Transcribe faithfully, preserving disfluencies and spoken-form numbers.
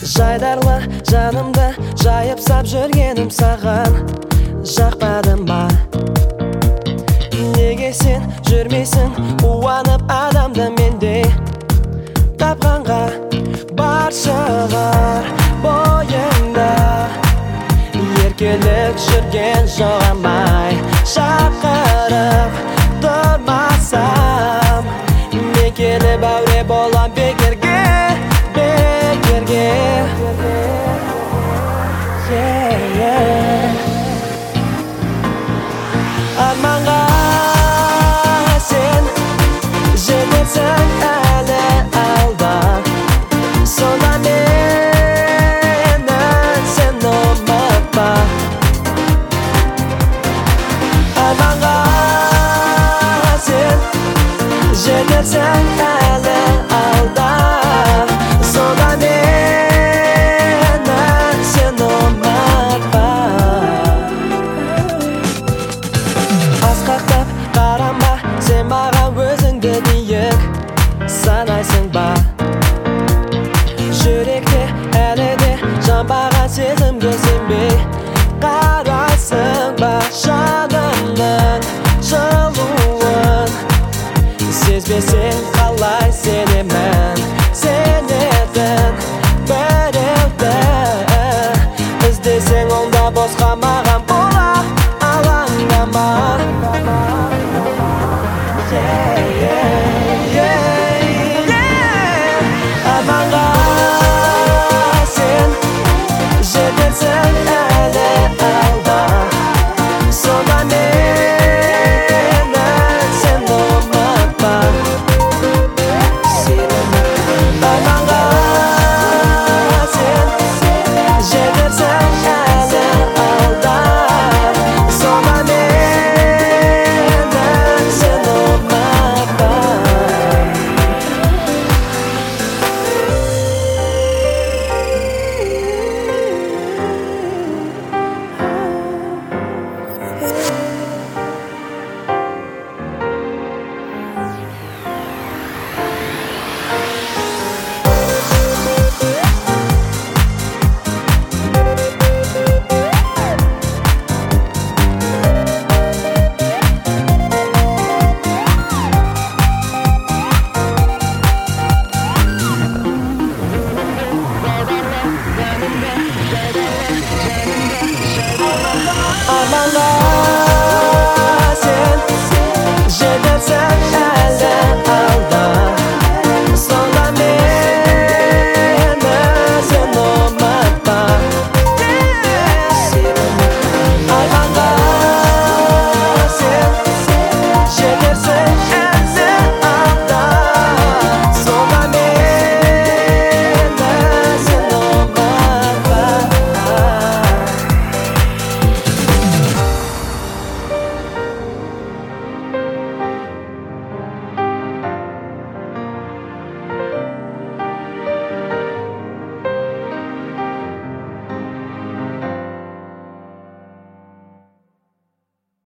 Жайдарлы жанымды жайып сап жүргенім саған жақпады ма? Неге сен жүрмейсің қуанып адамды мендей тапқанға? Бар шығар бойыңда еркелік жүрген жоғамай шақырып тұрмасам мен келіп әуре болам бекерге бекерге yeah, yeah. Арманға сен жетерсің әлі алда сонда мені сен ұмытпа Арманға сен жетерсің әлі алда сонда мені сен ұмытпа Асқақтап қарама сен маған өзіңді биік санайсың ба жүректе әлі де жанбаған сезімге сенбей қарайсың ба жанымның жылуын сезбесең қалай сенемін сенетін біреуді іздесең онда босқа маған бола алаңдама yeah, yeah, yeah, yeah. Арманға сен жетерсің әлі алда сонда мені сен ұмытпа Арманға сен жетерсің әлі алда сонда мені сен ұмытпа Baby, baby, baby.